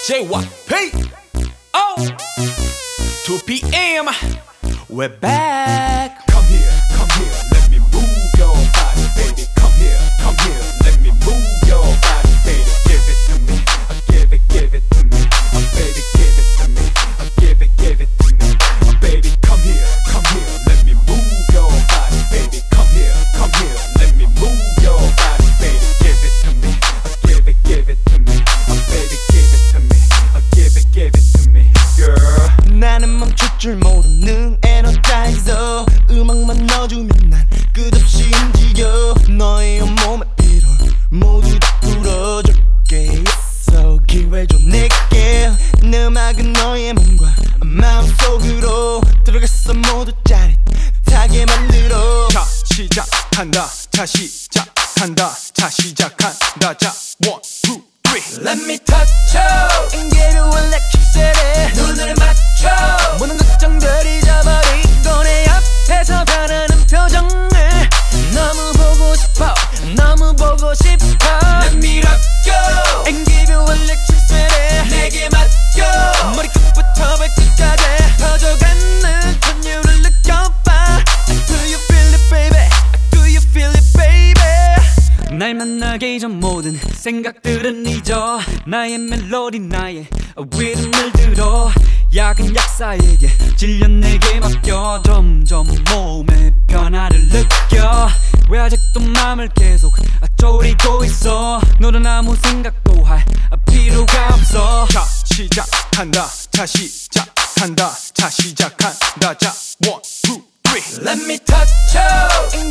JYP. Oh, 2 p.m. We're back. Come here, let me move your body, baby. Come here, let me move your body, baby. Give it to me, give it to me, baby. Give it to me, give it to me, baby. Come here, let me move your body, baby. Come here, let me move your body, baby. Give it to me, give it to me, baby. Give it to me, give it to me, girl. 나는 멈출 줄 모르는 에너자이저. 음악만 넣어주면 난 끝없이 움직여. 너의 온몸의 피를 모두 다 풀어줄게. So 기회 줘 내게. 내 음악은 너의 몸과 마음속으로 들어가서 모두 짜릿하게 만들어. 자 시작한다, 자 시작한다, 자 시작한다. 자 1, 2, 3. Let me touch you and give you electricity. 눈을 맞춰 모든 걱정들 잊어버리고 내 앞에서 변하는 표정을 너무 보고 싶어, 너무 보고 싶어. Let me rock you and give you electricity. 내게 맡겨 머리끝부터 발끝까지 퍼져가는 전율을 느껴봐. Do you feel it baby? Do you feel it baby? 날 만나기 전 모든 생각들은 잊어. 나의 멜로디 나의 리듬을 들어. 야근 약사에게 질려 내게 맡겨. 점점 몸의 변화를 느껴. 왜 아직도 맘을 계속 졸이고 있어. 너는 아무 생각도 할 필요가 없어. 자 시작한다, 자 시작한다, 자 시작한다. 자 1, 2, 3. Let me touch you